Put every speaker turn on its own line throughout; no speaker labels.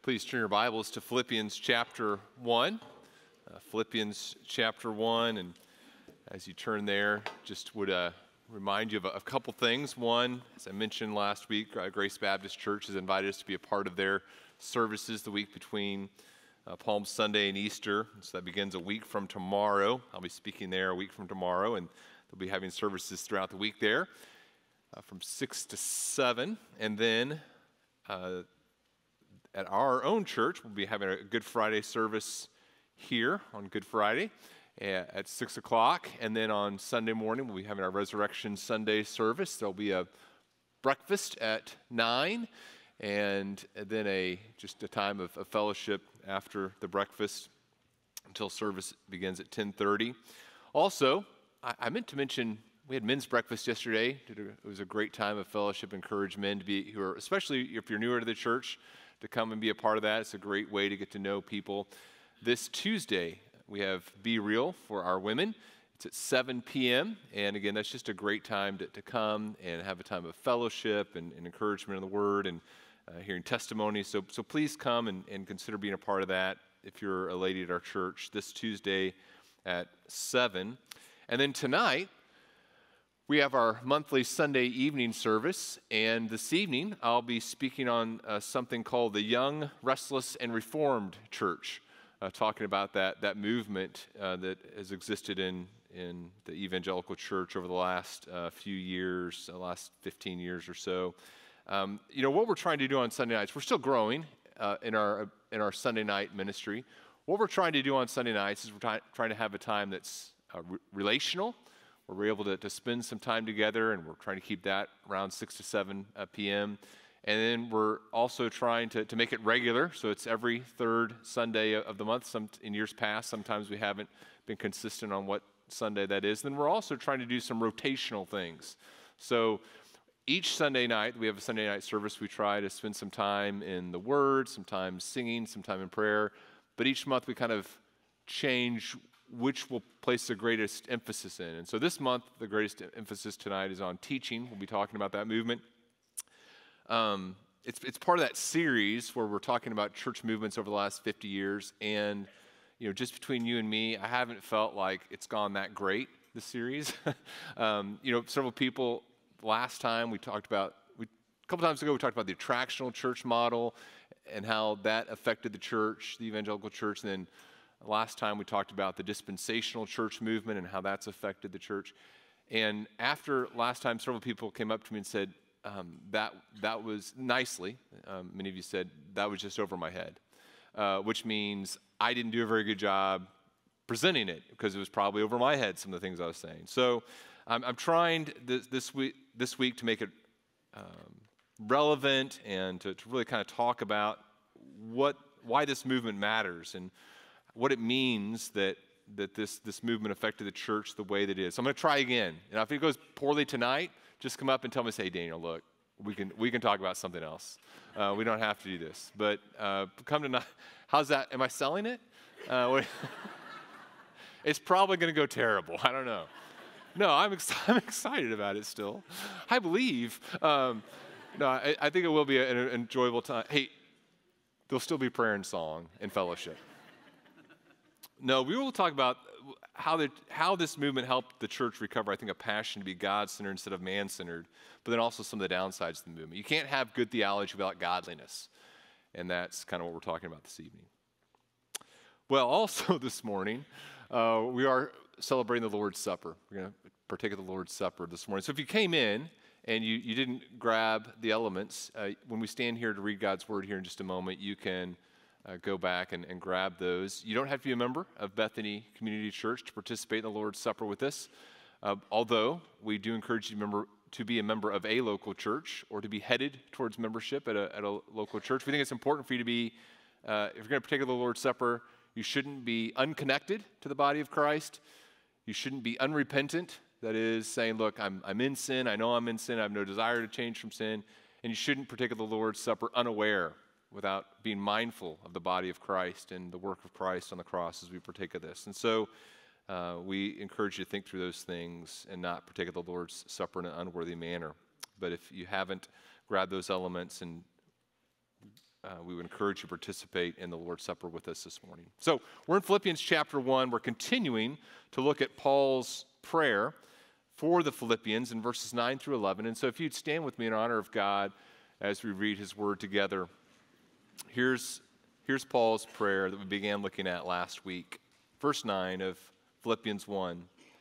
Please turn your Bibles to Philippians chapter 1. Philippians chapter 1, and as you turn there, just would remind you of a couple things. One, as I mentioned last week, Grace Baptist Church has invited us to be a part of their services the week between Palm Sunday and Easter. So that begins a week from tomorrow. I'll be speaking there a week from tomorrow, and they'll be having services throughout the week there from 6 to 7. And then at our own church, we'll be having a Good Friday service here on Good Friday at 6 o'clock. And then on Sunday morning, we'll be having our Resurrection Sunday service. There'll be a breakfast at 9, and then just a time of fellowship after the breakfast until service begins at 10:30. Also, I meant to mention, we had men's breakfast yesterday. It was a great time of fellowship. Encourage men to be, especially if you're newer to the church, to come and be a part of that. It's a great way to get to know people. This Tuesday, we have Be Real for our women. It's at 7 p.m. And again, that's just a great time to come and have a time of fellowship and encouragement in the Word and hearing testimonies. So please come and consider being a part of that if you're a lady at our church this Tuesday at 7. And then tonight, we have our monthly Sunday evening service, and this evening I'll be speaking on something called the Young, Restless, and Reformed Church, talking about that movement that has existed in the evangelical church over the last few years, the last 15 years or so. What we're trying to do on Sunday nights, we're still growing in our Sunday night ministry. What we're trying to do on Sunday nights is we're trying to have a time that's relational, where we're able to spend some time together, and we're trying to keep that around 6 to 7 p.m. And then we're also trying to make it regular, so it's every third Sunday of the month. In years past, sometimes we haven't been consistent on what Sunday that is. Then we're also trying to do some rotational things. So each Sunday night, we have a Sunday night service. We try to spend some time in the Word, sometimes singing, some time in prayer. But each month we kind of change which we'll place the greatest emphasis in. And so this month, the greatest emphasis tonight is on teaching. We'll be talking about that movement. It's part of that series where we're talking about church movements over the last 50 years. And, just between you and me, I haven't felt like it's gone that great, this series. Several people, last time a couple times ago, we talked about the attractional church model and how that affected the church, the evangelical church. And then last time we talked about the dispensational church movement and how that's affected the church. And after last time, several people came up to me and said, that was nicely, many of you said, that was just over my head, which means I didn't do a very good job presenting it because it was probably over my head, some of the things I was saying. So I'm trying this week to make it relevant and to really kind of talk about why this movement matters and what it means that this movement affected the church the way that it is. So I'm going to try again. And if it goes poorly tonight, just come up and tell me, say, Daniel, look, we can talk about something else. We don't have to do this. But come tonight. How's that? Am I selling it? It's probably going to go terrible. I don't know. No, I'm excited about it still. I believe. I think it will be an enjoyable time. Hey, there'll still be prayer and song and fellowship. No, we will talk about how this movement helped the church recover, I think, a passion to be God-centered instead of man-centered, but then also some of the downsides of the movement. You can't have good theology without godliness, and that's kind of what we're talking about this evening. Well, also this morning, we are celebrating the Lord's Supper. We're going to partake of the Lord's Supper this morning. So if you came in and you didn't grab the elements, when we stand here to read God's Word here in just a moment, you can go back and grab those. You don't have to be a member of Bethany Community Church to participate in the Lord's Supper with us, although we do encourage you to be a member of a local church or to be headed towards membership at a local church. We think it's important for you to be, if you're going to partake of the Lord's Supper, you shouldn't be unconnected to the body of Christ. You shouldn't be unrepentant, that is, saying, look, I'm in sin, I know I'm in sin, I have no desire to change from sin, and you shouldn't partake of the Lord's Supper unaware, without being mindful of the body of Christ and the work of Christ on the cross as we partake of this. And so we encourage you to think through those things and not partake of the Lord's Supper in an unworthy manner. But if you haven't grabbed those elements and we would encourage you to participate in the Lord's Supper with us this morning. So we're in Philippians chapter 1. We're continuing to look at Paul's prayer for the Philippians in verses 9 through 11. And so if you'd stand with me in honor of God as we read his word together. Here's Paul's prayer that we began looking at last week. Verse 9 of Philippians 1.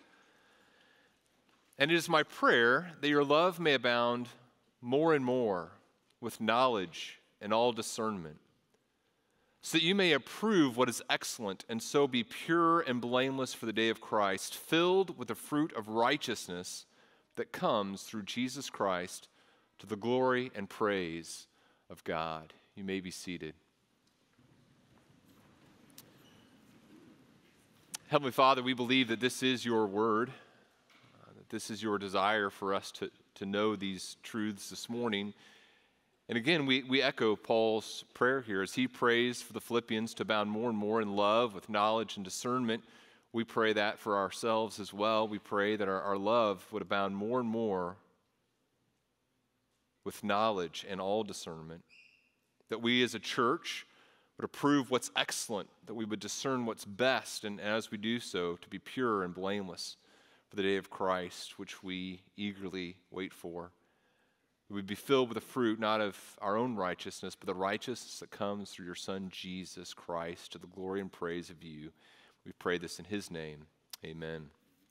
And it is my prayer that your love may abound more and more with knowledge and all discernment, so that you may approve what is excellent and so be pure and blameless for the day of Christ, filled with the fruit of righteousness that comes through Jesus Christ to the glory and praise of God. You may be seated. Heavenly Father, we believe that this is your word, that this is your desire for us to know these truths this morning. And again, we echo Paul's prayer here as he prays for the Philippians to abound more and more in love with knowledge and discernment. We pray that for ourselves as well. We pray that our love would abound more and more with knowledge and all discernment, that we as a church would approve what's excellent, that we would discern what's best, and as we do so, to be pure and blameless for the day of Christ, which we eagerly wait for. We'd be filled with the fruit, not of our own righteousness, but the righteousness that comes through your Son, Jesus Christ, to the glory and praise of you. We pray this in his name. Amen.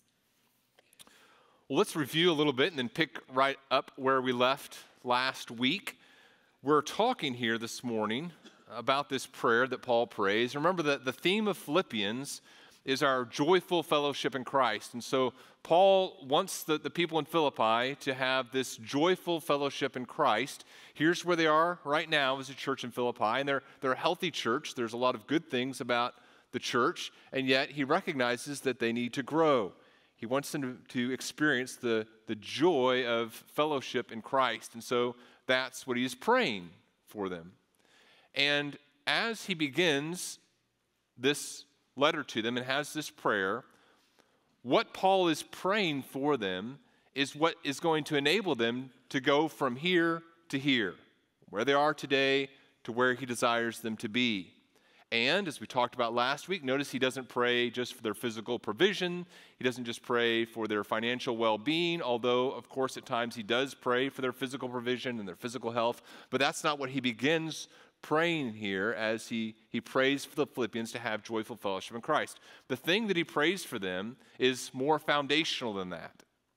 Well, let's review a little bit and then pick right up where we left last week. We're talking here this morning about this prayer that Paul prays. Remember that the theme of Philippians is our joyful fellowship in Christ. And so Paul wants the people in Philippi to have this joyful fellowship in Christ. Here's where they are right now as a church in Philippi, and they're a healthy church. There's a lot of good things about the church, and yet he recognizes that they need to grow. He wants them to experience the joy of fellowship in Christ, and so that's what he's praying for them. And as he begins this letter to them and has this prayer, what Paul is praying for them is what is going to enable them to go from here to here, where they are today to where he desires them to be. And as we talked about last week, notice he doesn't pray just for their physical provision. He doesn't just pray for their financial well-being, although, of course, at times he does pray for their physical provision and their physical health. But that's not what he begins praying here as he prays for the Philippians to have joyful fellowship in Christ. The thing that he prays for them is more foundational than that.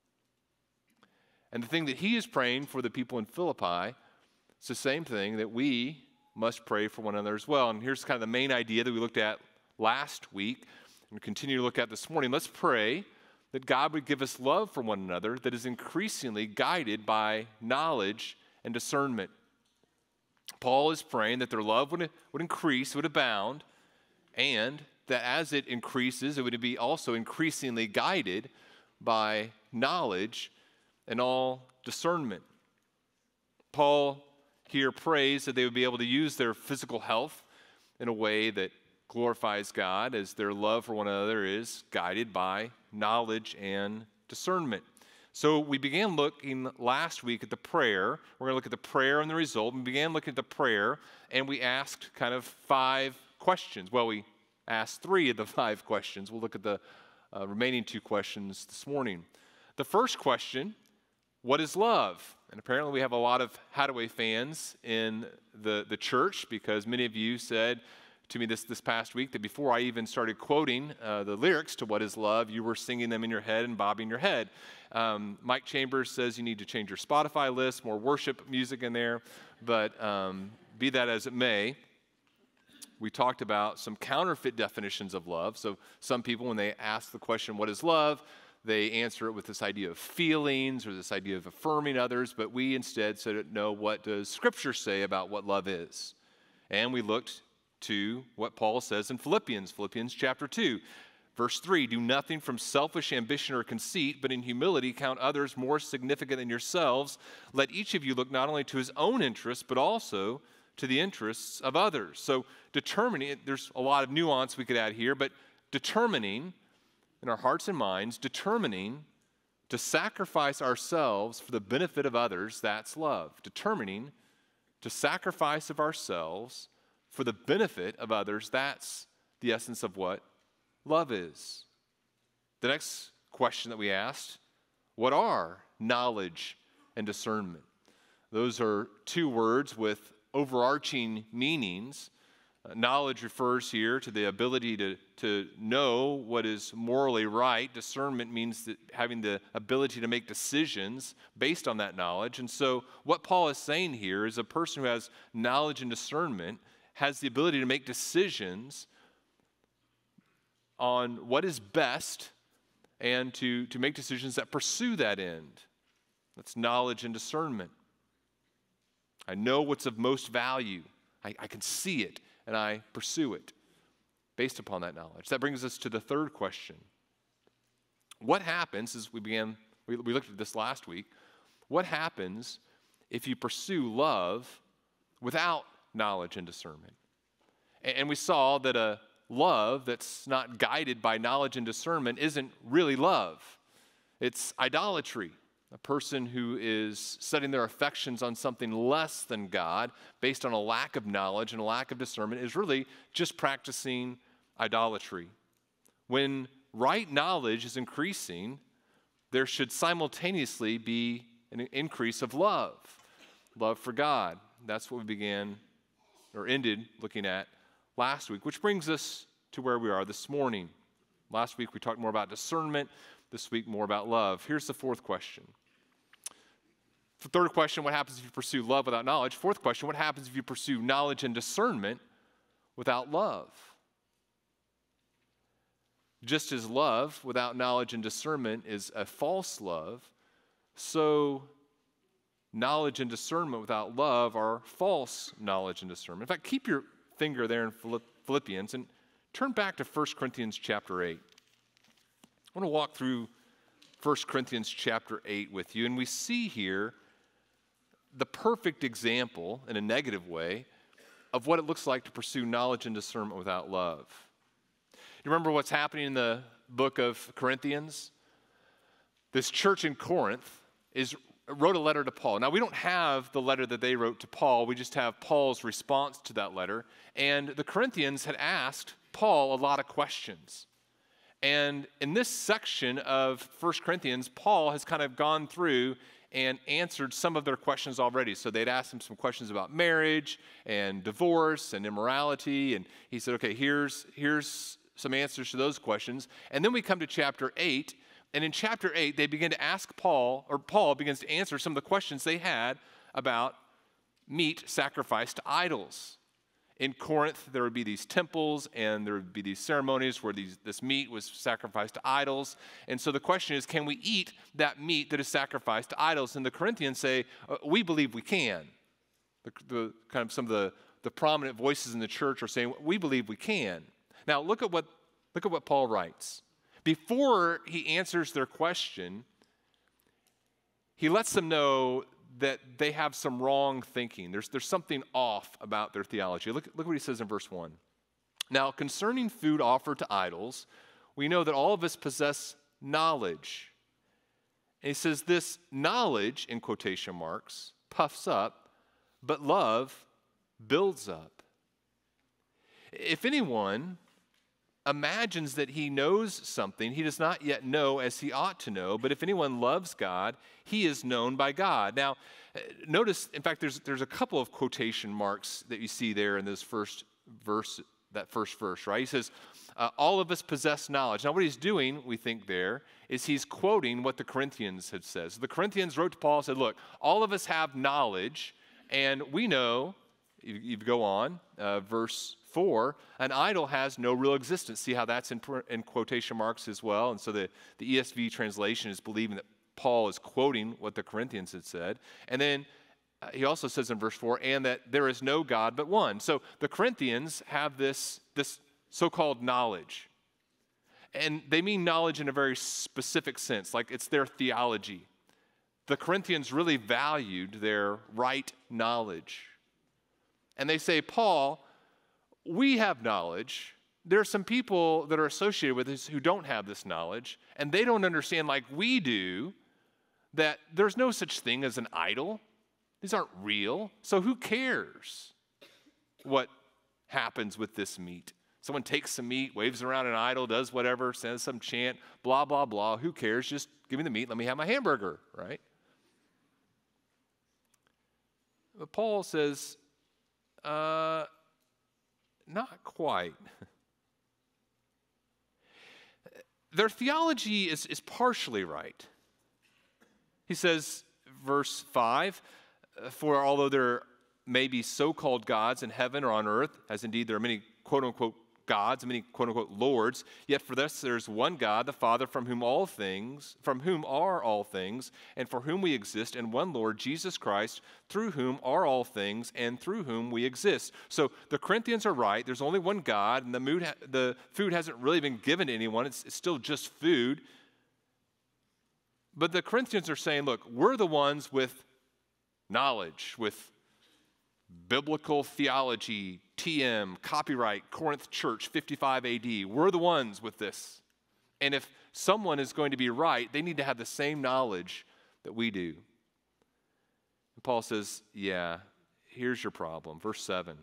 And the thing that he is praying for the people in Philippi is the same thing that we must pray for one another as well. And here's kind of the main idea that we looked at last week and continue to look at this morning. Let's pray that God would give us love for one another that is increasingly guided by knowledge and discernment. Paul is praying that their love would increase, would abound, and that as it increases, it would be also increasingly guided by knowledge and all discernment. Paul here prays that they would be able to use their physical health in a way that glorifies God, as their love for one another is guided by knowledge and discernment. So we began looking last week at the prayer. We're going to look at the prayer and the result. We began looking at the prayer, and we asked kind of 5 questions. Well, we asked 3 of the 5 questions. We'll look at the remaining 2 questions this morning. The first question, what is love? And apparently we have a lot of Hadaway fans in the church, because many of you said to me this past week that before I even started quoting the lyrics to What is Love, you were singing them in your head and bobbing your head. Mike Chambers says you need to change your Spotify list, more worship music in there, but be that as it may, we talked about some counterfeit definitions of love. So some people, when they ask the question, what is love, they answer it with this idea of feelings or this idea of affirming others, but we instead said, no, what does Scripture say about what love is? And we looked to what Paul says in Philippians chapter 2, verse 3, do nothing from selfish ambition or conceit, but in humility count others more significant than yourselves. Let each of you look not only to his own interests, but also to the interests of others. So determining, there's a lot of nuance we could add here, but determining in our hearts and minds, determining to sacrifice ourselves for the benefit of others, that's love. Determining to sacrifice of ourselves for the benefit of others. That's the essence of what love is. The next question that we asked, what are knowledge and discernment? Those are two words with overarching meanings. Knowledge refers here to the ability to know what is morally right. Discernment means that having the ability to make decisions based on that knowledge. And so what Paul is saying here is a person who has knowledge and discernment has the ability to make decisions on what is best and to make decisions that pursue that end. That's knowledge and discernment. I know what's of most value. I can see it, and I pursue it based upon that knowledge. That brings us to the third question. What happens, as we looked at this last week, what happens if you pursue love without knowledge and discernment? And we saw that a love that's not guided by knowledge and discernment isn't really love. It's idolatry. A person who is setting their affections on something less than God based on a lack of knowledge and a lack of discernment is really just practicing idolatry. When right knowledge is increasing, there should simultaneously be an increase of love for God. That's what we began or ended looking at last week, which brings us to where we are this morning. Last week we talked more about discernment. This week more about love. Here's the fourth question. The third question, what happens if you pursue love without knowledge? Fourth question, what happens if you pursue knowledge and discernment without love? Just as love without knowledge and discernment is a false love, so knowledge and discernment without love are false knowledge and discernment. In fact, keep your finger there in Philippians and turn back to 1 Corinthians chapter 8. I want to walk through 1 Corinthians chapter 8 with you, and we see here the perfect example, in a negative way, of what it looks like to pursue knowledge and discernment without love. You remember what's happening in the book of Corinthians? This church in Corinth wrote a letter to Paul. Now, we don't have the letter that they wrote to Paul. We just have Paul's response to that letter. And the Corinthians had asked Paul a lot of questions. And in this section of 1 Corinthians, Paul has kind of gone through and answered some of their questions already. So they'd asked him some questions about marriage and divorce and immorality. And he said, okay, here's some answers to those questions. And then we come to chapter 8. And in chapter 8, they begin to ask Paul, or Paul begins to answer some of the questions they had about meat sacrificed to idols. In Corinth, there would be these temples, and there would be these ceremonies where this meat was sacrificed to idols. And so the question is, can we eat that meat that is sacrificed to idols? And the Corinthians say, we believe we can. The kind of some of the prominent voices in the church are saying, we believe we can. Now, look at what Paul writes. Before he answers their question, he lets them know that they have some wrong thinking. There's something off about their theology. Look what he says in verse 1. Now, concerning food offered to idols, we know that all of us possess knowledge. And he says this knowledge, in quotation marks, puffs up, but love builds up. If anyone imagines that he knows something he does not yet know as he ought to know, but if anyone loves God, he is known by God. Now, notice, in fact, there's a couple of quotation marks that you see there in this first verse, right? He says, all of us possess knowledge. Now, what he's doing, we think there, is he's quoting what the Corinthians had said. So the Corinthians wrote to Paul and said, look, all of us have knowledge, and we know, you go on, verse 4, an idol has no real existence. See how that's in quotation marks as well? And so the ESV translation is believing that Paul is quoting what the Corinthians had said. And then he also says in verse 4, and that there is no God but one. So the Corinthians have this so-called knowledge. And they mean knowledge in a very specific sense, like it's their theology. The Corinthians really valued their right knowledge. And they say, Paul, we have knowledge. There are some people that are associated with us who don't have this knowledge, and they don't understand like we do that there's no such thing as an idol. These aren't real. So who cares what happens with this meat? Someone takes some meat, waves around an idol, does whatever, says some chant, blah, blah, blah. Who cares? Just give me the meat. Let me have my hamburger, right? But Paul says, not quite. Their theology is partially right. He says, verse 5, for although there may be so-called gods in heaven or on earth, as indeed there are many quote-unquote gods, many quote-unquote lords, yet for this there's one God, the Father, from whom are all things, and for whom we exist, and one Lord, Jesus Christ, through whom are all things, and through whom we exist. So the Corinthians are right. There's only one God, and the food hasn't really been given to anyone. It's still just food. But the Corinthians are saying, look, we're the ones with knowledge, with biblical theology, TM, copyright, Corinth Church, 55 AD. We're the ones with this. And if someone is going to be right, they need to have the same knowledge that we do. And Paul says, yeah, here's your problem. Verse 7.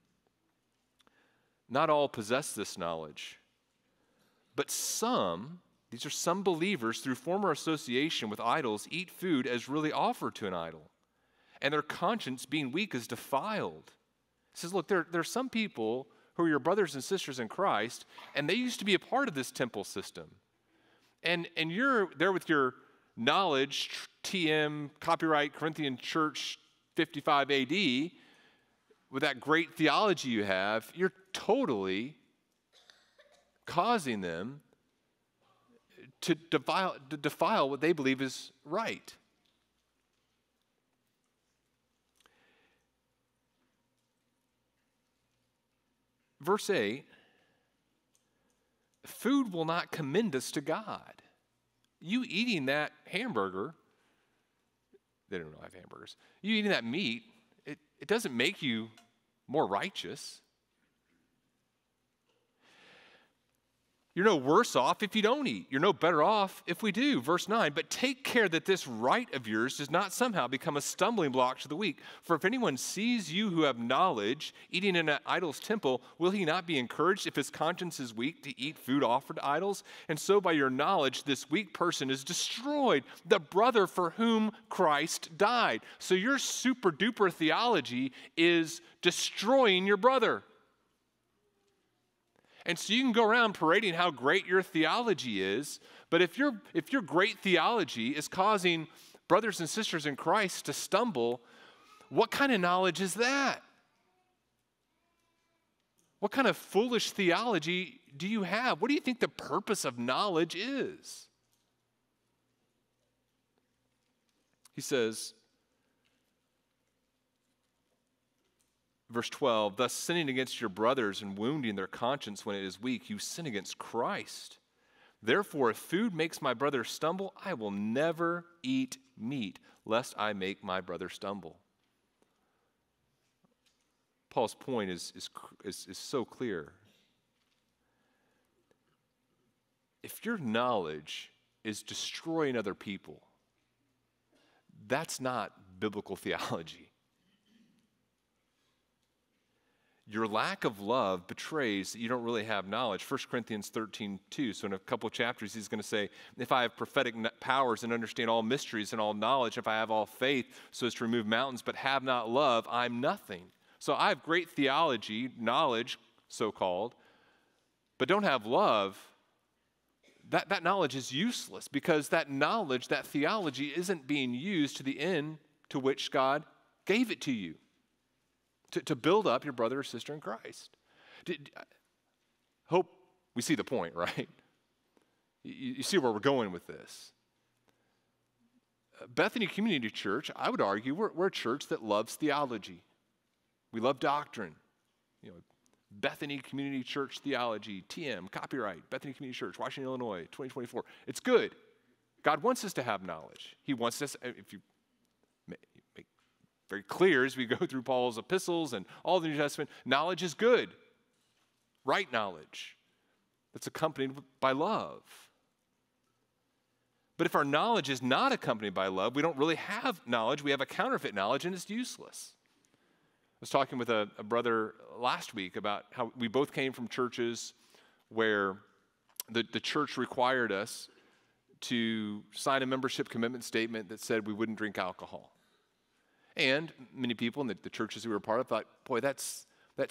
Not all possess this knowledge, but some, these are some believers, through former association with idols, eat food as really offered to an idol, and their conscience, being weak, is defiled. He says, look, there are some people who are your brothers and sisters in Christ, and they used to be a part of this temple system. And you're there with your knowledge, TM, copyright, Corinthian Church, 55 AD, with that great theology you have, you're totally causing them to defile what they believe is right. Verse 8, food will not commend us to God. You eating that hamburger, they don't really have hamburgers, you eating that meat, it doesn't make you more righteous. You're no worse off if you don't eat. You're no better off if we do. Verse 9, but take care that this right of yours does not somehow become a stumbling block to the weak. For if anyone sees you who have knowledge eating in an idol's temple, will he not be encouraged if his conscience is weak to eat food offered to idols? And so by your knowledge, this weak person is destroyed, the brother for whom Christ died. So your super duper theology is destroying your brother. And so you can go around parading how great your theology is, but if your great theology is causing brothers and sisters in Christ to stumble, what kind of knowledge is that? What kind of foolish theology do you have? What do you think the purpose of knowledge is? He says, verse 12, thus sinning against your brothers and wounding their conscience when it is weak, you sin against Christ. Therefore, if food makes my brother stumble, I will never eat meat, lest I make my brother stumble. Paul's point is so clear. If your knowledge is destroying other people, that's not biblical theology. Your lack of love betrays that you don't really have knowledge. 1 Corinthians 13:2. So in a couple of chapters, he's going to say, if I have prophetic powers and understand all mysteries and all knowledge, if I have all faith so as to remove mountains, but have not love, I'm nothing. So I have great theology, knowledge, so-called, but don't have love. That knowledge is useless because that knowledge, that theology isn't being used to the end to which God gave it to you. To build up your brother or sister in Christ. Hope we see the point, right? You see where we're going with this. Bethany Community Church, I would argue, we're a church that loves theology. We love doctrine. Bethany Community Church theology, TM, copyright, Bethany Community Church, Washington, Illinois, 2024. It's good. God wants us to have knowledge. He wants us, if you make very clear as we go through Paul's epistles and all the New Testament, knowledge is good. Right knowledge that's accompanied by love. But if our knowledge is not accompanied by love, we don't really have knowledge. We have a counterfeit knowledge, and it's useless. I was talking with a brother last week about how we both came from churches where the church required us to sign a membership commitment statement that said we wouldn't drink alcohol. And many people in the churches we were a part of thought, boy, that's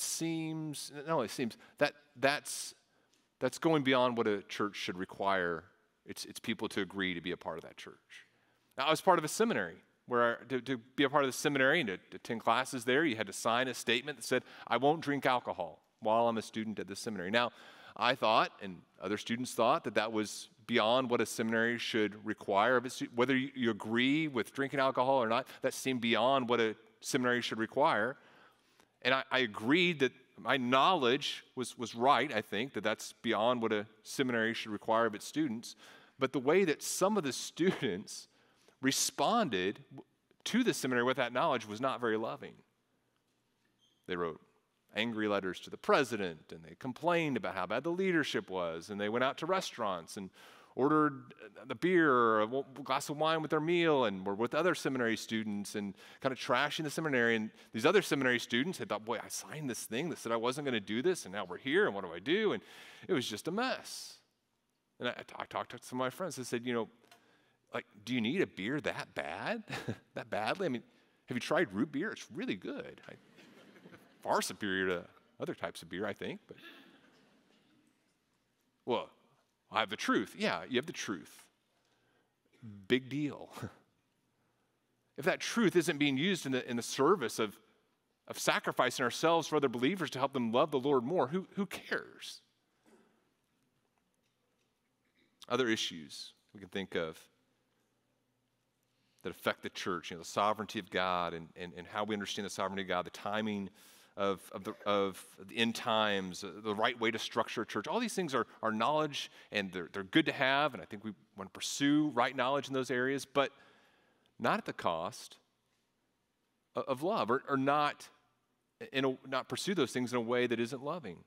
going beyond what a church should require its people to agree to be a part of that church. Now, I was part of a seminary where to be a part of the seminary and to attend classes there, you had to sign a statement that said, I won't drink alcohol while I'm a student at the seminary. Now, I thought, and other students thought, that was beyond what a seminary should require of its students. Whether you agree with drinking alcohol or not, that seemed beyond what a seminary should require. And I agreed that my knowledge was right, I think, that's beyond what a seminary should require of its students. But the way that some of the students responded to the seminary with that knowledge was not very loving. They wrote angry letters to the president, and they complained about how bad the leadership was, and they went out to restaurants and ordered the beer or a glass of wine with their meal and were with other seminary students and kind of trashing the seminary. And these other seminary students had thought, boy, I signed this thing that said I wasn't going to do this, and now we're here, and what do I do? And it was just a mess. And I talked to some of my friends and said, do you need a beer that bad? That badly? I mean, have you tried root beer? It's really good. Far superior to other types of beer, I think. But well, I have the truth. Yeah, you have the truth. Big deal. If that truth isn't being used in the service of sacrificing ourselves for other believers to help them love the Lord more, who cares? Other issues we can think of that affect the church, the sovereignty of God and how we understand the sovereignty of God, the timing of the end times, the right way to structure a church. All these things are knowledge, and they're good to have, and I think we want to pursue right knowledge in those areas, but not at the cost of love, or not pursue those things in a way that isn't loving.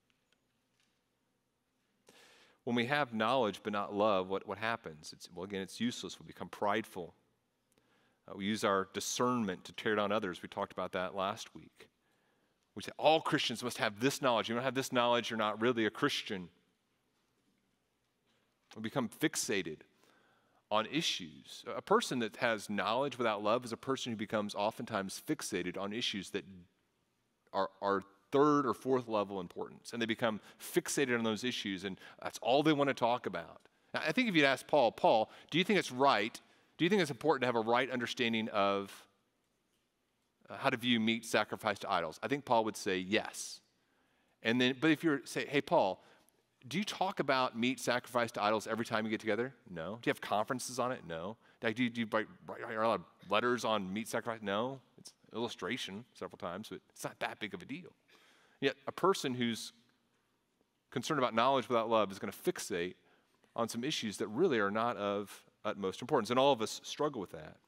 When we have knowledge but not love, what happens? It's useless. We become prideful. We use our discernment to tear down others. We talked about that last week. We say all Christians must have this knowledge. You don't have this knowledge, you're not really a Christian. We become fixated on issues. A person that has knowledge without love is a person who becomes oftentimes fixated on issues that are third or fourth level importance. And they become fixated on those issues, and that's all they want to talk about. Now, I think if you'd ask Paul, do you think it's right? Do you think it's important to have a right understanding of how to view meat sacrificed to idols? I think Paul would say yes. But if you say, hey, Paul, do you talk about meat sacrificed to idols every time you get together? No. Do you have conferences on it? No. Do you write a lot of letters on meat sacrifice? No. It's illustration several times, but it's not that big of a deal. Yet a person who's concerned about knowledge without love is going to fixate on some issues that really are not of utmost importance, and all of us struggle with that.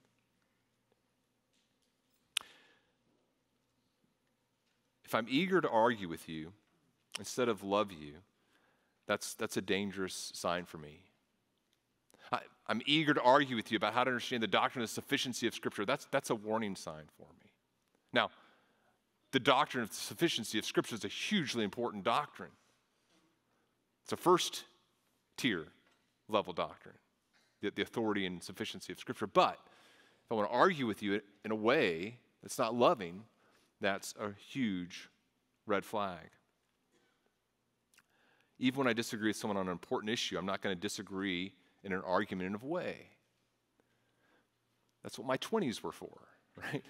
If I'm eager to argue with you instead of love you, that's a dangerous sign for me. I'm eager to argue with you about how to understand the doctrine of the sufficiency of Scripture. That's a warning sign for me. Now, the doctrine of the sufficiency of Scripture is a hugely important doctrine. It's a first tier level doctrine, the authority and sufficiency of Scripture. But if I want to argue with you in a way that's not loving, that's a huge red flag. Even when I disagree with someone on an important issue, I'm not going to disagree in an argumentative way. That's what my 20s were for, right?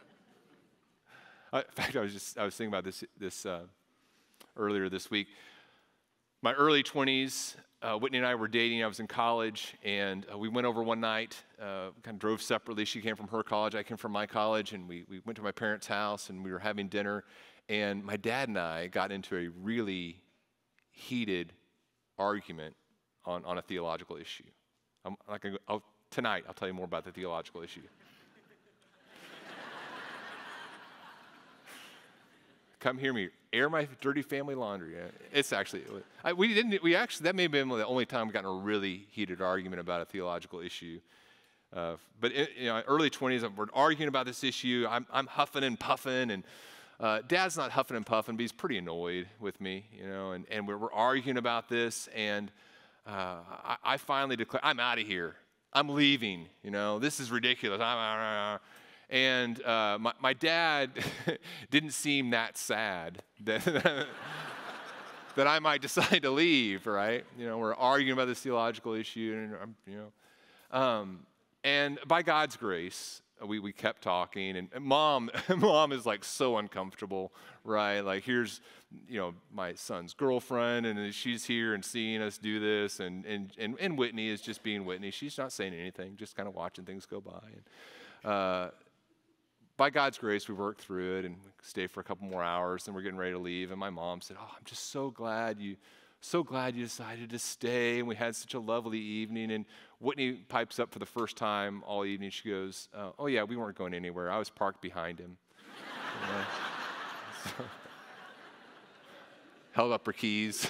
In fact, I was thinking about this earlier this week. My early 20s, Whitney and I were dating. I was in college, and we went over one night, kind of drove separately. She came from her college, I came from my college, and we went to my parents' house, and we were having dinner. And my dad and I got into a really heated argument on a theological issue. Tonight, I'll tell you more about the theological issue. come hear me air my dirty family laundry. It's actually, that may have been the only time we've gotten a really heated argument about a theological issue. But early 20s, we're arguing about this issue. I'm huffing and puffing, and Dad's not huffing and puffing, but he's pretty annoyed with me, and we're arguing about this, and I finally declare, I'm out of here. I'm leaving, this is ridiculous. And my dad didn't seem that sad that I might decide to leave, right? We're arguing about this theological issue, and by God's grace, we kept talking, and mom is like so uncomfortable, right? Like here's, my son's girlfriend, and she's here and seeing us do this, and Whitney is just being Whitney. She's not saying anything, just kind of watching things go by. And by God's grace, we worked through it and stayed for a couple more hours, and we're getting ready to leave. And my mom said, "Oh, I'm just so glad you decided to stay, and we had such a lovely evening." And Whitney pipes up for the first time all evening. She goes, "Oh yeah, we weren't going anywhere. I was parked behind him." So, held up her keys.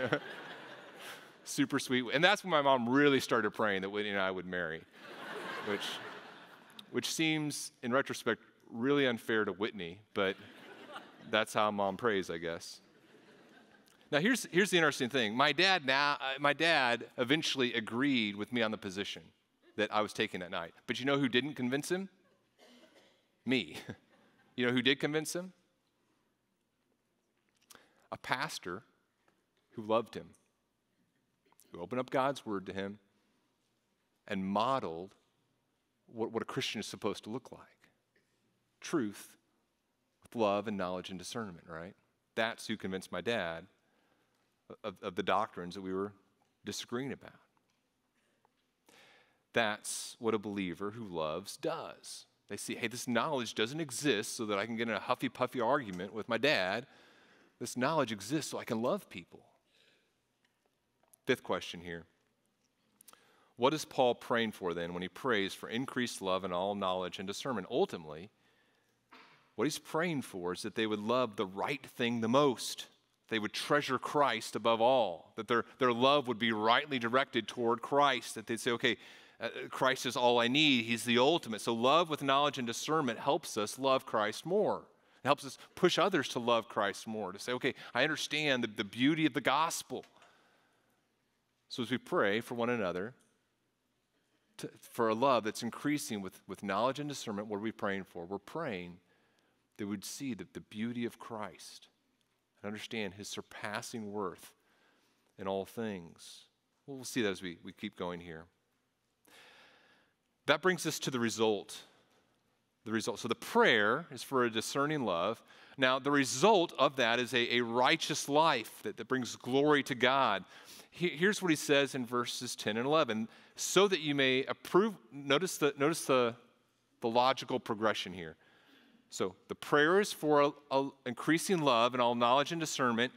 Super sweet. And that's when my mom really started praying that Whitney and I would marry, which seems, in retrospect, really unfair to Whitney, but that's how mom prays, I guess. Now, here's the interesting thing. My dad eventually agreed with me on the position that I was taking that night. But you know who didn't convince him? Me. You know who did convince him? A pastor who loved him, who opened up God's word to him and modeled what a Christian is supposed to look like. Truth with love and knowledge and discernment, right? That's who convinced my dad of the doctrines that we were disagreeing about. That's what a believer who loves does. They see, hey, this knowledge doesn't exist so that I can get in a huffy-puffy argument with my dad. This knowledge exists so I can love people. Fifth question here. What is Paul praying for then when he prays for increased love and all knowledge and discernment? Ultimately, what he's praying for is that they would love the right thing the most. They would treasure Christ above all, that their love would be rightly directed toward Christ, that they'd say, okay, Christ is all I need. He's the ultimate. So love with knowledge and discernment helps us love Christ more. It helps us push others to love Christ more, to say, okay, I understand the beauty of the gospel. So as we pray for one another, for a love that's increasing with knowledge and discernment, what are we praying for? We're praying that we would see the beauty of Christ and understand his surpassing worth in all things. We'll see that as we keep going here. That brings us to the result. So the prayer is for a discerning love. Now, the result of that is a righteous life that brings glory to God. Here's what he says in verses 10 and 11. So that you may approve, notice the logical progression here. So the prayer is for a increasing love and all knowledge and discernment.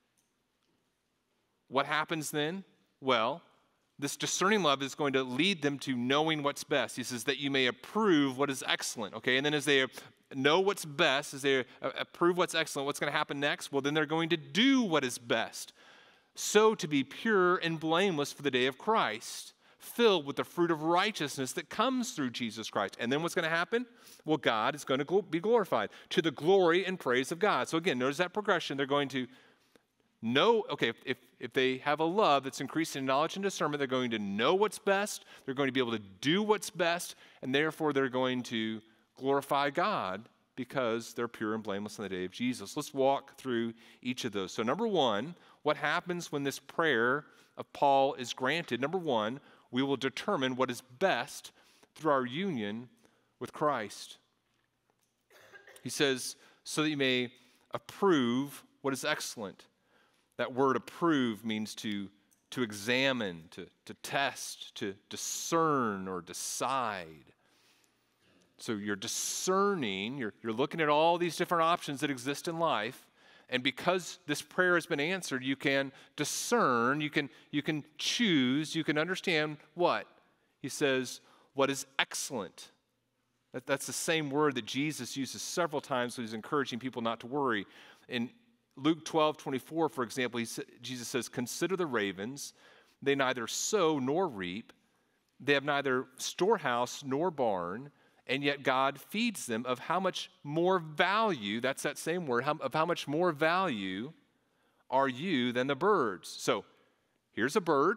What happens then? Well, this discerning love is going to lead them to knowing what's best. He says that you may approve what is excellent, okay? And then as they know what's best, as they approve what's excellent, what's going to happen next? Well, then they're going to do what is best. So to be pure and blameless for the day of Christ, filled with the fruit of righteousness that comes through Jesus Christ. And then what's going to happen? Well, God is going to be glorified to the glory and praise of God. So again, notice that progression. They're going to know, okay, if they have a love that's increasing in knowledge and discernment, they're going to know what's best, they're going to be able to do what's best, and therefore they're going to glorify God because they're pure and blameless on the day of Jesus. Let's walk through each of those. So number one, what happens when this prayer of Paul is granted? Number one, we will determine what is best through our union with Christ. He says, so that you may approve what is excellent. That word approve means to examine, to test, to discern or decide. So you're discerning, you're looking at all these different options that exist in life, and because this prayer has been answered, you can discern, you can choose, you can understand what? He says, what is excellent. That's the same word that Jesus uses several times when he's encouraging people not to worry. In Luke 12:24, for example, Jesus says, "Consider the ravens. They neither sow nor reap. They have neither storehouse nor barn, and yet God feeds them. Of how much more value," that's that same word, of how much more value are you than the birds? So here's a bird.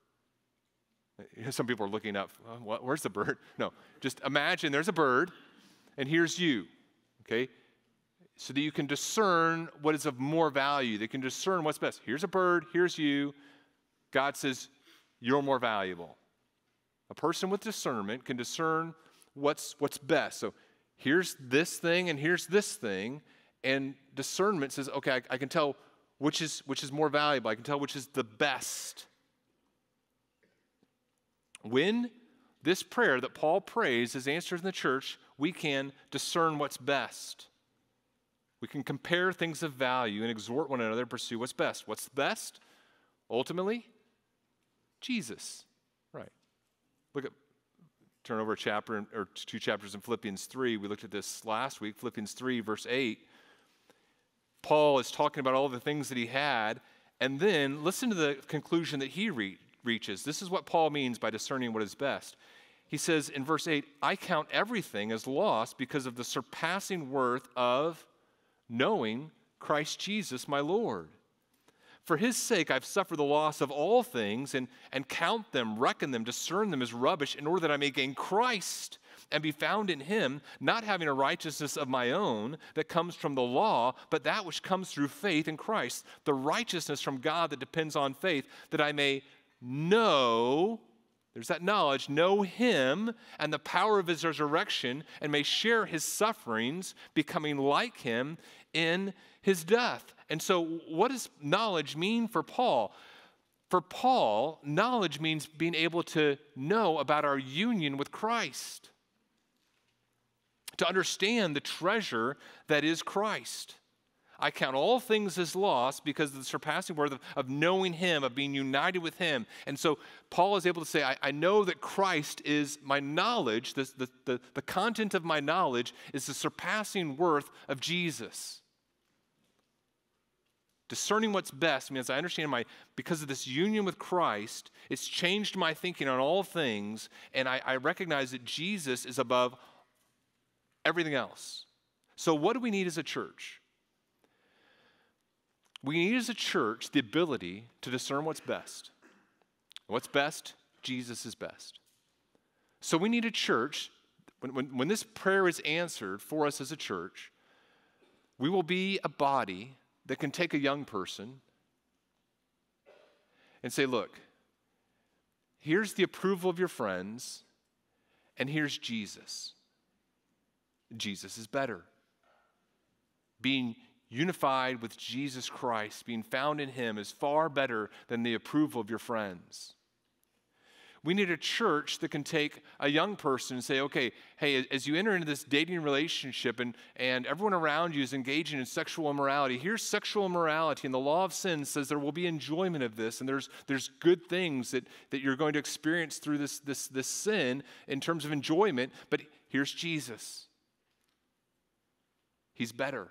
Some people are looking up, where's the bird? No, just imagine there's a bird, and here's you, okay? So that you can discern what is of more value. They can discern what's best. Here's a bird, here's you. God says, you're more valuable. A person with discernment can discern what's best. So here's this thing and here's this thing, and discernment says, okay, I can tell which is more valuable. I can tell which is the best. When this prayer that Paul prays is answered in the church, we can discern what's best. We can compare things of value and exhort one another to pursue what's best. What's best? Ultimately, Jesus. Right. Turn over a chapter or 2 chapters in Philippians 3. We looked at this last week, Philippians 3, verse 8. Paul is talking about all the things that he had, and then listen to the conclusion that he reaches. This is what Paul means by discerning what is best. He says in verse 8, "I count everything as lost because of the surpassing worth of knowing Christ Jesus my Lord. For his sake I've suffered the loss of all things and count them, reckon them, discern them as rubbish in order that I may gain Christ and be found in him, not having a righteousness of my own that comes from the law, but that which comes through faith in Christ, the righteousness from God that depends on faith, that I may know," there's that knowledge, "know him and the power of his resurrection, and may share his sufferings, becoming like him in his death." And so what does knowledge mean for Paul? For Paul, knowledge means being able to know about our union with Christ, to understand the treasure that is Christ. I count all things as lost because of the surpassing worth of knowing him, of being united with him. And so Paul is able to say, I know that Christ is my knowledge, the content of my knowledge is the surpassing worth of Jesus. Discerning what's best means I understand because of this union with Christ, it's changed my thinking on all things, and I recognize that Jesus is above everything else. So what do we need as a church? We need as a church the ability to discern what's best. What's best? Jesus is best. So we need a church, when this prayer is answered for us as a church, we will be a body that can take a young person and say, look, here's the approval of your friends, and here's Jesus. Jesus is better. Being unified with Jesus Christ, being found in him, is far better than the approval of your friends. We need a church that can take a young person and say, okay, hey, as you enter into this dating relationship and everyone around you is engaging in sexual immorality, here's sexual immorality, and the law of sin says there will be enjoyment of this, and there's good things that you're going to experience through this sin in terms of enjoyment, but here's Jesus. He's better.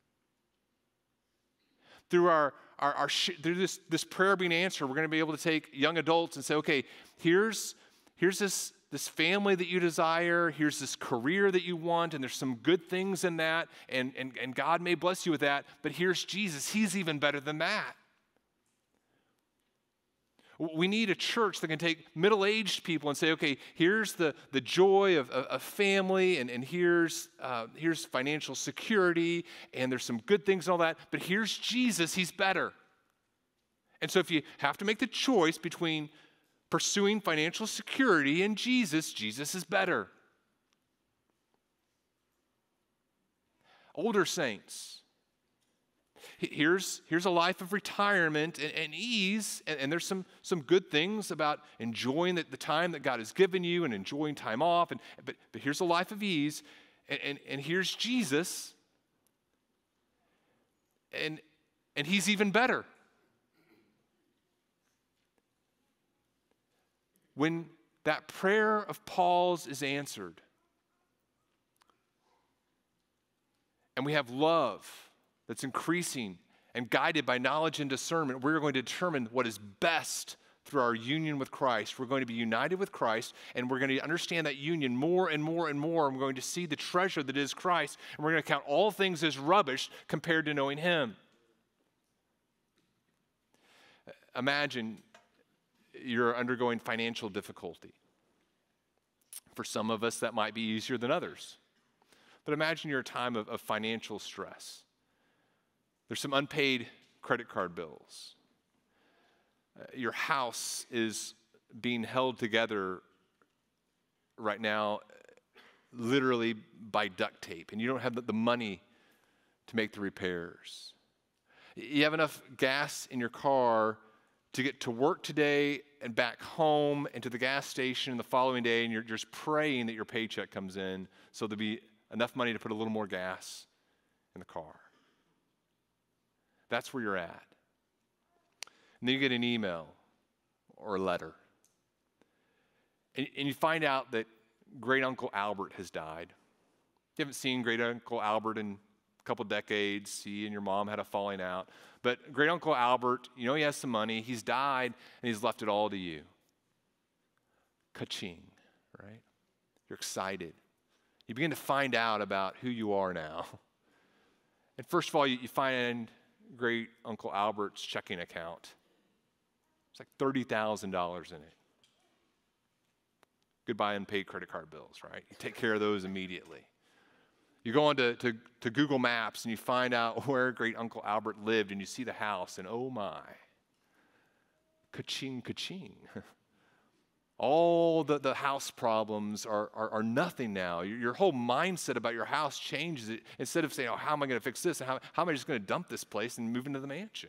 Through through this prayer being answered, we're going to be able to take young adults and say, okay, here's this family that you desire, here's this career that you want, and there's some good things in that, and God may bless you with that, but here's Jesus. He's even better than that. We need a church that can take middle-aged people and say, okay, here's the joy of family, and here's financial security, and there's some good things and all that, but here's Jesus, he's better. And so if you have to make the choice between pursuing financial security and Jesus, Jesus is better. Older saints, here's a life of retirement and ease, and there's some good things about enjoying the time that God has given you and enjoying time off, but here's a life of ease, and here's Jesus, and he's even better. When that prayer of Paul's is answered, and we have love that's increasing and guided by knowledge and discernment, we're going to determine what is best through our union with Christ. We're going to be united with Christ, and we're going to understand that union more and more and more, and we're going to see the treasure that is Christ, and we're going to count all things as rubbish compared to knowing Him. Imagine you're undergoing financial difficulty. For some of us, that might be easier than others. But imagine you're a time of financial stress. There's some unpaid credit card bills. Your house is being held together right now literally by duct tape, and you don't have the money to make the repairs. You have enough gas in your car to get to work today and back home and to the gas station the following day, and you're just praying that your paycheck comes in so there'll be enough money to put a little more gas in the car. That's where you're at. And then you get an email or a letter. And you find out that Great Uncle Albert has died. You haven't seen Great Uncle Albert in a couple decades. He and your mom had a falling out. But Great Uncle Albert, you know he has some money. He's died, and he's left it all to you. Ka-ching, right? You're excited. You begin to find out about who you are now. And first of all, you find Great Uncle Albert's checking account. It's like $30,000 in it. Goodbye unpaid credit card bills, right? You take care of those immediately. You go on to Google Maps and you find out where Great Uncle Albert lived, and you see the house, and oh my, ka-ching, ka-ching. All the house problems are nothing now. Your whole mindset about your house changes. Instead of saying, oh, how am I going to fix this? And how am I just going to dump this place and move into the mansion?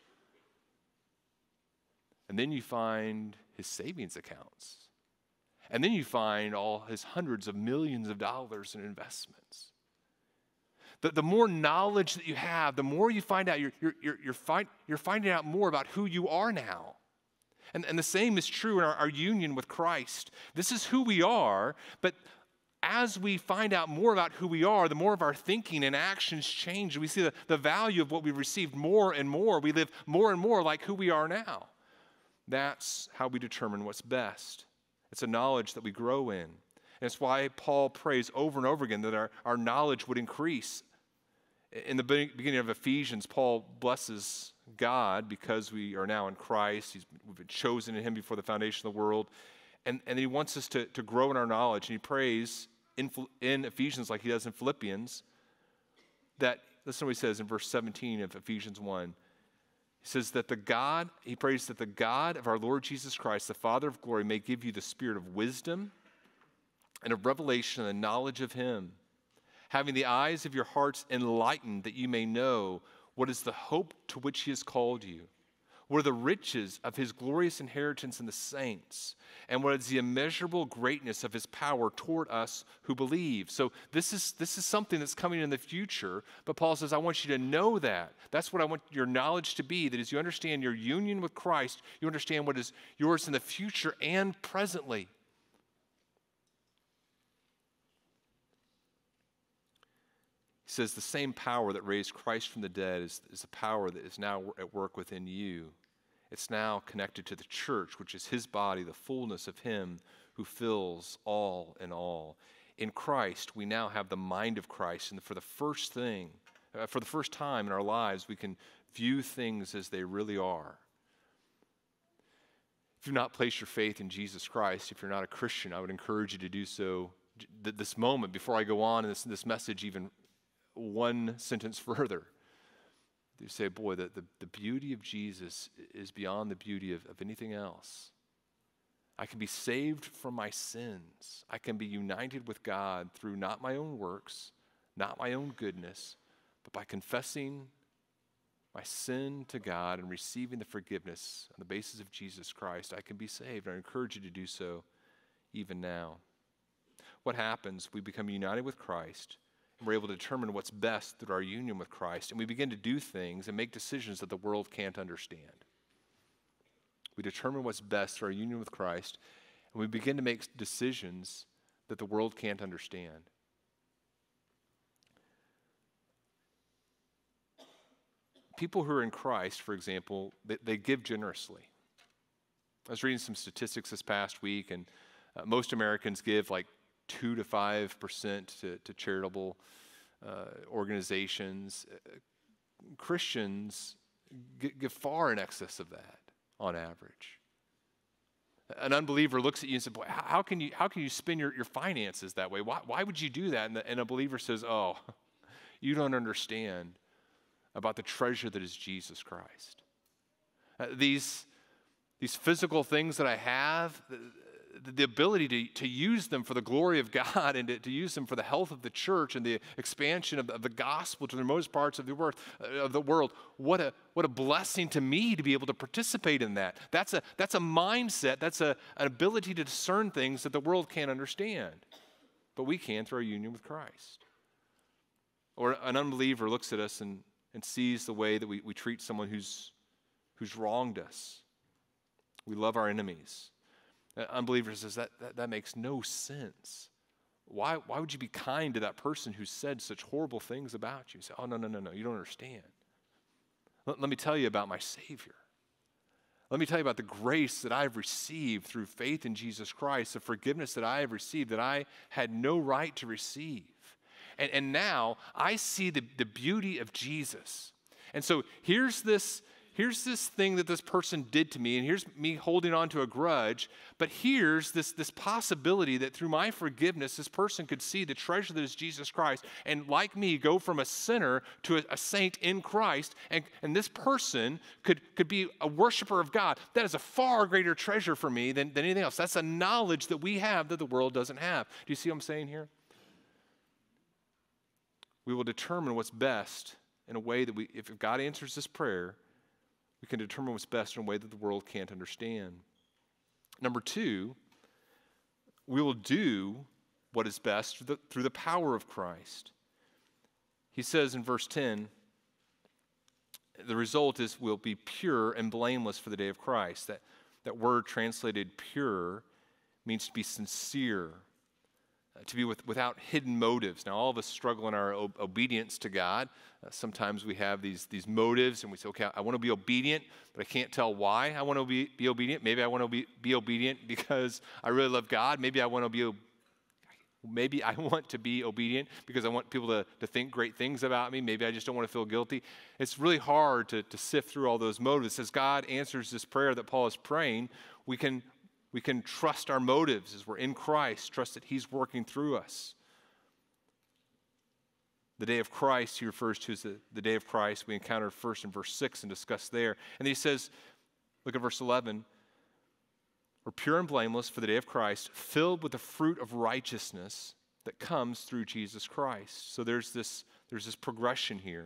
And then you find his savings accounts. And then you find all his hundreds of millions of dollars in investments. The more knowledge that you have, the more you find out, you're finding out more about who you are now. And the same is true in our union with Christ. This is who we are, but as we find out more about who we are, the more of our thinking and actions change. We see the value of what we've received more and more. We live more and more like who we are now. That's how we determine what's best. It's a knowledge that we grow in. And it's why Paul prays over and over again that our knowledge would increase. In the beginning of Ephesians, Paul blesses God because we are now in Christ. We've been chosen in Him before the foundation of the world. And He wants us to grow in our knowledge. And He prays in Ephesians like He does in Philippians that, listen to what He says in verse 17 of Ephesians 1. He says that He prays that the God of our Lord Jesus Christ, the Father of glory, may give you the spirit of wisdom and of revelation and the knowledge of Him, having the eyes of your hearts enlightened, that you may know what is the hope to which He has called you, what are the riches of His glorious inheritance in the saints, and what is the immeasurable greatness of His power toward us who believe. So this is something that's coming in the future, but Paul says, I want you to know that. That's what I want your knowledge to be, that as you understand your union with Christ, you understand what is yours in the future and presently. He says the same power that raised Christ from the dead is the power that is now at work within you. It's now connected to the church, which is His body, the fullness of Him who fills all in all. In Christ, we now have the mind of Christ, and for the first time in our lives, we can view things as they really are. If you've not placed your faith in Jesus Christ, if you're not a Christian, I would encourage you to do so this moment before I go on in this message even one sentence further. You say, boy, the beauty of Jesus is beyond the beauty of anything else. I can be saved from my sins. I can be united with God through not my own works, not my own goodness, but by confessing my sin to God and receiving the forgiveness on the basis of Jesus Christ, I can be saved. I encourage you to do so even now. What happens? We become united with Christ. We're able to determine what's best through our union with Christ, and we begin to do things and make decisions that the world can't understand. We determine what's best through our union with Christ, and we begin to make decisions that the world can't understand. people who are in Christ, for example, they give generously. I was reading some statistics this past week, and most Americans give like 2 to 5% to charitable organizations. Christians give far in excess of that on average. An unbeliever looks at you and says, "Boy, how can you spend your finances that way? Why would you do that?" And a believer says, "Oh, you don't understand about the treasure that is Jesus Christ. These physical things that I have, the ability to use them for the glory of God and to use them for the health of the church and the expansion of the gospel to the most parts of the world. What a blessing to me to be able to participate in that. That's a mindset. That's an ability to discern things that the world can't understand, but we can through our union with Christ. Or an unbeliever looks at us and sees the way that we treat someone who's wronged us. We love our enemies. An unbeliever says that makes no sense. Why would you be kind to that person who said such horrible things about you? You say, "Oh, no, you don't understand. Let me tell you about my Savior. Let me tell you about the grace that I've received through faith in Jesus Christ, the forgiveness that I have received that I had no right to receive. And now I see the beauty of Jesus. And so here's this thing that this person did to me, and here's me holding on to a grudge, but here's this possibility that through my forgiveness, this person could see the treasure that is Jesus Christ, and like me, go from a sinner to a saint in Christ, and this person could be a worshiper of God. That is a far greater treasure for me than anything else. That's a knowledge that we have that the world doesn't have. Do you see what I'm saying here? We will determine what's best in a way that if God answers this prayer, we can determine what's best in a way that the world can't understand. Number two, we will do what is best through the power of Christ. He says in verse 10, the result is we'll be pure and blameless for the day of Christ. That word translated pure means to be sincere, to be without hidden motives. Now, all of us struggle in our obedience to God. Sometimes we have these motives, and we say, okay, I want to be obedient, but I can't tell why I want to be obedient. Maybe I want to be obedient because I really love God. Maybe I want to be obedient because I want people to think great things about me. Maybe I just don't want to feel guilty. It's really hard to sift through all those motives. As God answers this prayer that Paul is praying, we can trust our motives as we're in Christ, trust that He's working through us. The day of Christ, he refers to as the day of Christ. We encountered first in verse 6 and discussed there. And he says, look at verse 11, we're pure and blameless for the day of Christ, filled with the fruit of righteousness that comes through Jesus Christ. So there's this progression here.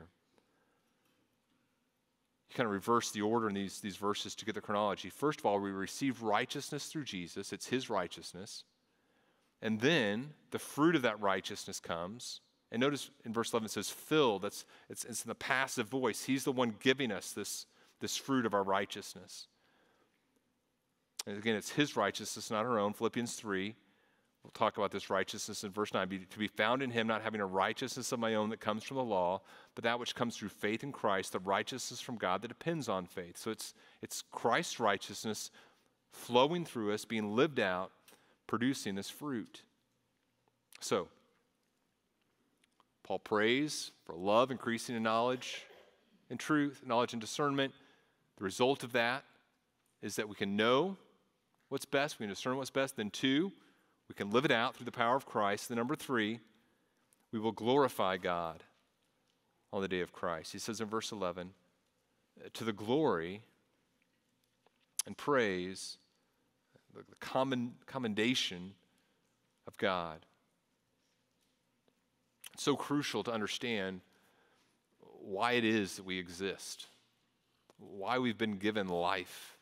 You kind of reverse the order in these verses to get the chronology. First of all, we receive righteousness through Jesus. It's His righteousness. And then the fruit of that righteousness comes. And notice in verse 11 it says filled. It's in the passive voice. He's the one giving us this fruit of our righteousness. And again, it's His righteousness, not our own. Philippians 3. We'll talk about this righteousness in verse 9. To be found in Him, not having a righteousness of my own that comes from the law, but that which comes through faith in Christ, the righteousness from God that depends on faith. So it's Christ's righteousness flowing through us, being lived out, producing this fruit. So, Paul prays for love increasing in knowledge and truth, knowledge and discernment. The result of that is that we can know what's best, we can discern what's best. Then 2, we can live it out through the power of Christ. Then number 3, we will glorify God on the day of Christ. He says in verse 11, to the glory and praise, the commendation of God. It's so crucial to understand why it is that we exist, why we've been given life.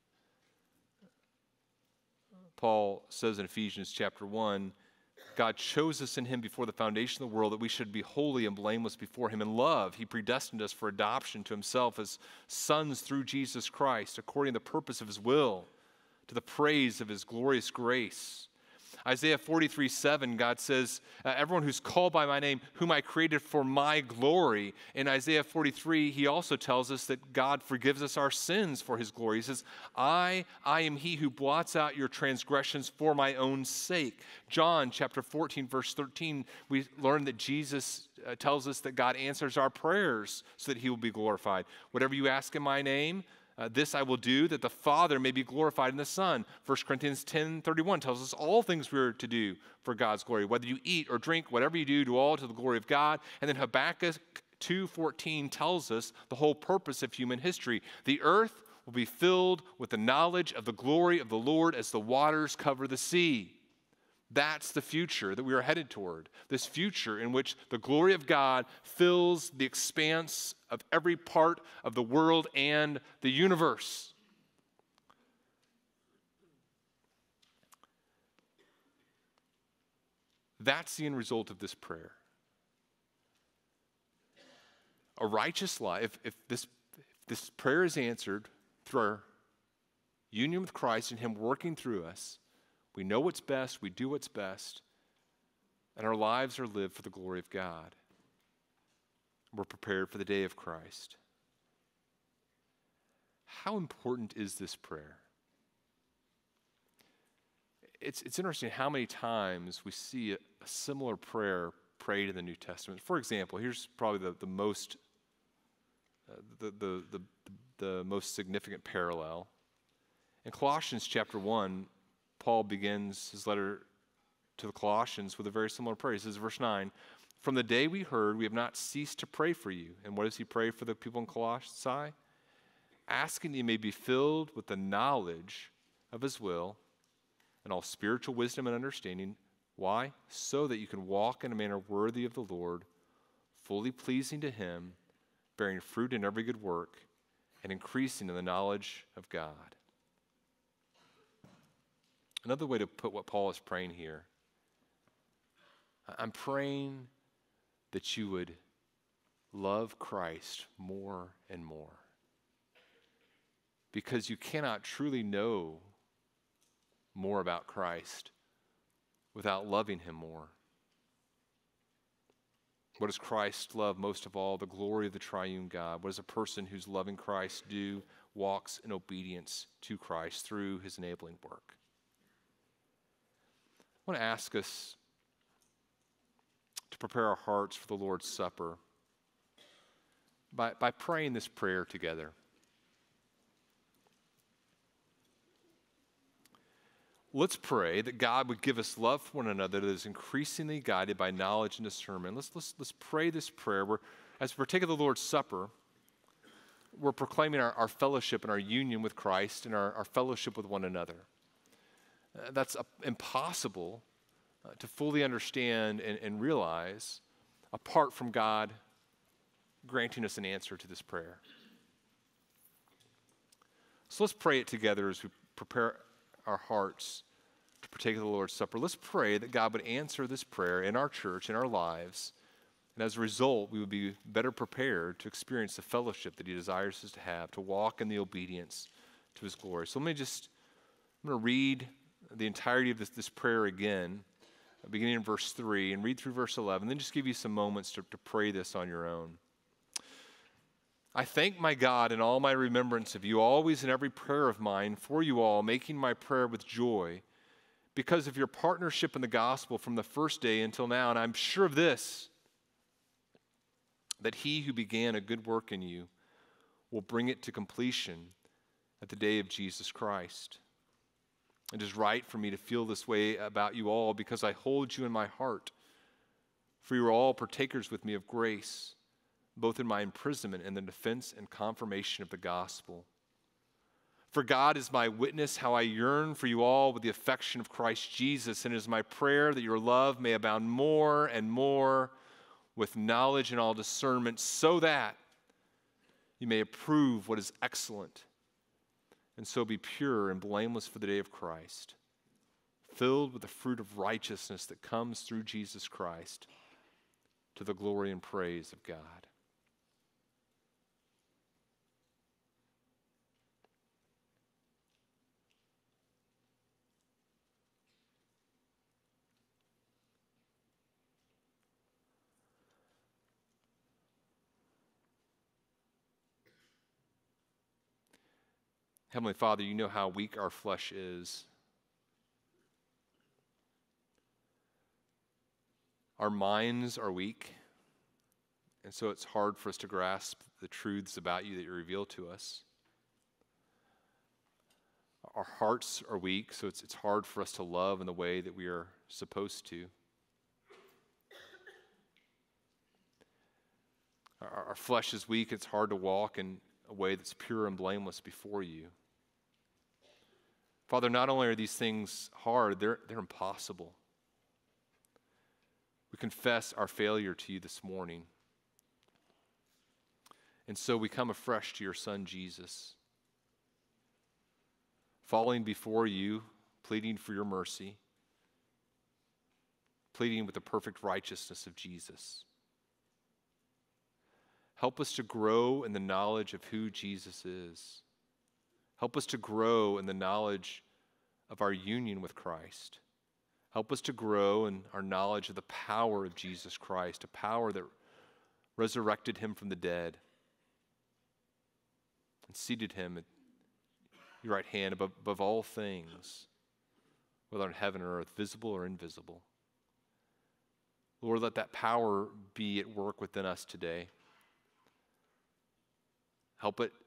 Paul says in Ephesians chapter 1, God chose us in Him before the foundation of the world that we should be holy and blameless before Him. In love, He predestined us for adoption to Himself as sons through Jesus Christ, according to the purpose of His will, to the praise of His glorious grace. Isaiah 43:7, God says, everyone who's called by my name, whom I created for my glory. In Isaiah 43, he also tells us that God forgives us our sins for his glory. He says, I am he who blots out your transgressions for my own sake. John chapter 14, verse 13, we learn that Jesus tells us that God answers our prayers so that he will be glorified. Whatever you ask in my name, this I will do, that the Father may be glorified in the Son. 1 Corinthians 10:31 tells us all things we are to do for God's glory. Whether you eat or drink, whatever you do all to the glory of God. And then Habakkuk 2:14 tells us the whole purpose of human history. The earth will be filled with the knowledge of the glory of the Lord as the waters cover the sea. That's the future that we are headed toward. This future in which the glory of God fills the expanse of every part of the world and the universe. That's the end result of this prayer. A righteous life, if this prayer is answered through our union with Christ and him working through us, we know what's best, we do what's best, and our lives are lived for the glory of God. We're prepared for the day of Christ. How important is this prayer? It's interesting how many times we see a similar prayer prayed in the New Testament. For example, here's probably the most significant parallel. In Colossians chapter 1, Paul begins his letter to the Colossians with a very similar prayer. He says, verse 9, from the day we heard, we have not ceased to pray for you. And what does he pray for the people in Colossae? Asking that you may be filled with the knowledge of his will and all spiritual wisdom and understanding. Why? So that you can walk in a manner worthy of the Lord, fully pleasing to him, bearing fruit in every good work, and increasing in the knowledge of God. Another way to put what Paul is praying here, I'm praying that you would love Christ more and more. Because you cannot truly know more about Christ without loving him more. What does Christ love most of all? The glory of the triune God. What does a person who's loving Christ do? Walks in obedience to Christ through his enabling work. I want to ask us to prepare our hearts for the Lord's Supper by praying this prayer together. Let's pray that God would give us love for one another that is increasingly guided by knowledge and discernment. Let's pray this prayer. As we partake of the Lord's Supper, we're proclaiming our fellowship and our union with Christ and our fellowship with one another. That's impossible to fully understand and realize apart from God granting us an answer to this prayer. So let's pray it together as we prepare our hearts to partake of the Lord's Supper. Let's pray that God would answer this prayer in our church, in our lives, and as a result, we would be better prepared to experience the fellowship that he desires us to have, to walk in the obedience to his glory. So I'm going to read the entirety of this prayer again, beginning in verse 3, and read through verse 11, then just give you some moments to pray this on your own. I thank my God in all my remembrance of you, always in every prayer of mine, for you all, making my prayer with joy, because of your partnership in the gospel from the first day until now. And I'm sure of this, that he who began a good work in you will bring it to completion at the day of Jesus Christ. It is right for me to feel this way about you all because I hold you in my heart. For you are all partakers with me of grace, both in my imprisonment and the defense and confirmation of the gospel. For God is my witness how I yearn for you all with the affection of Christ Jesus, and it is my prayer that your love may abound more and more with knowledge and all discernment, so that you may approve what is excellent, and so be pure and blameless for the day of Christ, filled with the fruit of righteousness that comes through Jesus Christ, to the glory and praise of God. Heavenly Father, you know how weak our flesh is. Our minds are weak, and so it's hard for us to grasp the truths about you that you reveal to us. Our hearts are weak, so it's hard for us to love in the way that we are supposed to. Our flesh is weak. It's hard to walk in a way that's pure and blameless before you. Father, not only are these things hard, they're impossible. We confess our failure to you this morning. And so we come afresh to your Son, Jesus, falling before you, pleading for your mercy, pleading with the perfect righteousness of Jesus. Help us to grow in the knowledge of who Jesus is. Help us to grow in the knowledge of our union with Christ. Help us to grow in our knowledge of the power of Jesus Christ, a power that resurrected him from the dead and seated him at your right hand above all things, whether in heaven or earth, visible or invisible. Lord, let that power be at work within us today. Help it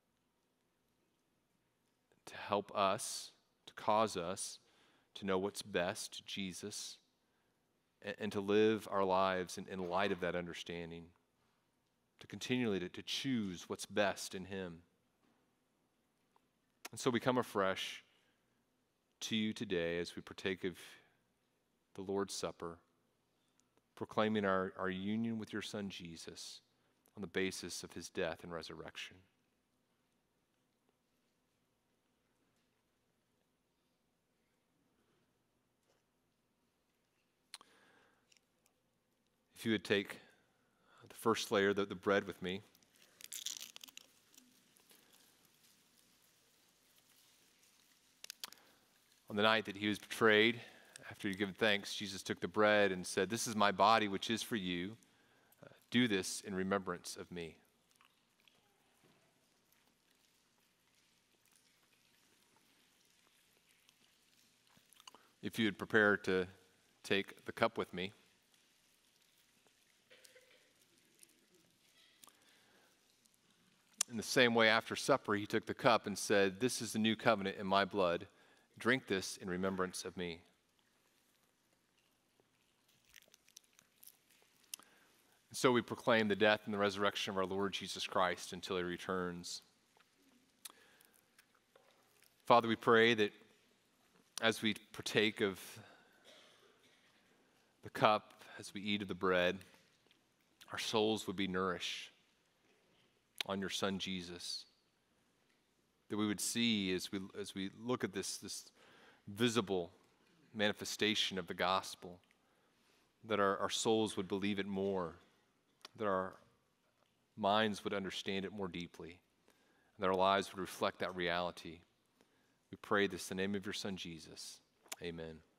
to help us, to cause us to know what's best, Jesus, and to live our lives in light of that understanding, to continually to choose what's best in him. And so we come afresh to you today as we partake of the Lord's Supper, proclaiming our union with your Son, Jesus, on the basis of his death and resurrection. If you would take the first layer, the bread with me. On the night that he was betrayed, after he had given thanks, Jesus took the bread and said, "This is my body, which is for you. Do this in remembrance of me." If you would prepare to take the cup with me. In the same way, after supper, he took the cup and said, "This is the new covenant in my blood. Drink this in remembrance of me." And so we proclaim the death and the resurrection of our Lord Jesus Christ until he returns. Father, we pray that as we partake of the cup, as we eat of the bread, our souls would be nourished on your Son, Jesus. That we would see as we look at this visible manifestation of the gospel, that our souls would believe it more, that our minds would understand it more deeply, and that our lives would reflect that reality. We pray this in the name of your Son, Jesus. Amen.